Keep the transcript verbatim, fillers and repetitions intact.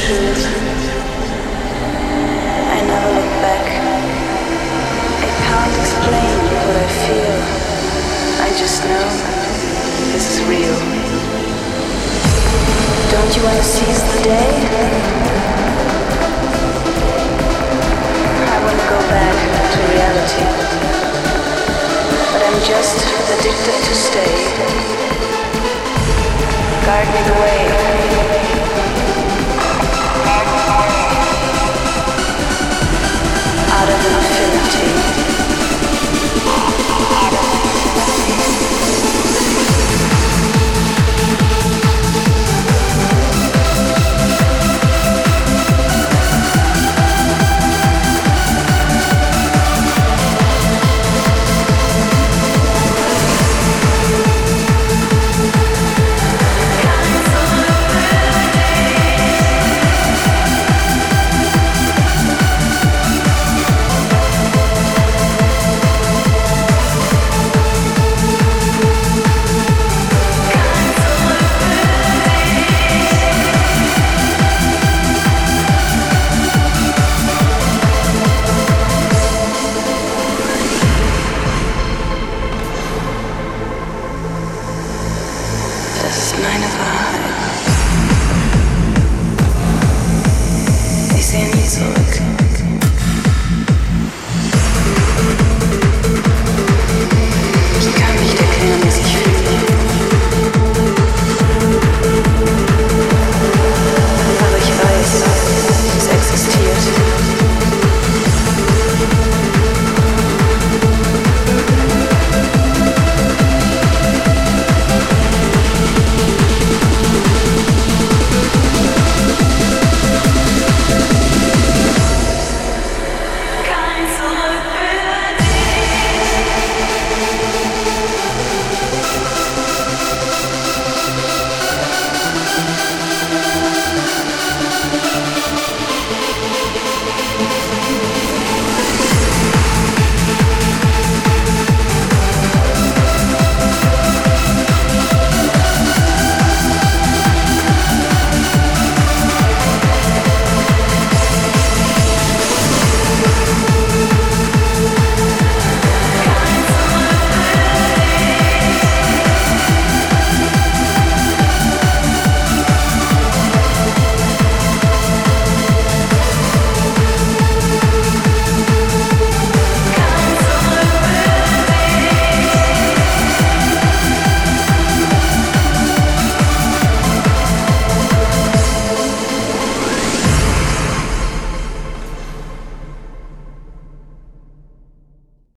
truth. I never look back. I can't explain what I feel. I just know this is real. Don't you want to seize the day? I want to go back to reality. But I'm just addicted to stay. Guard me the way. Out of infinity. Das ist meine Wahrheit. Ich sehe nie zurück.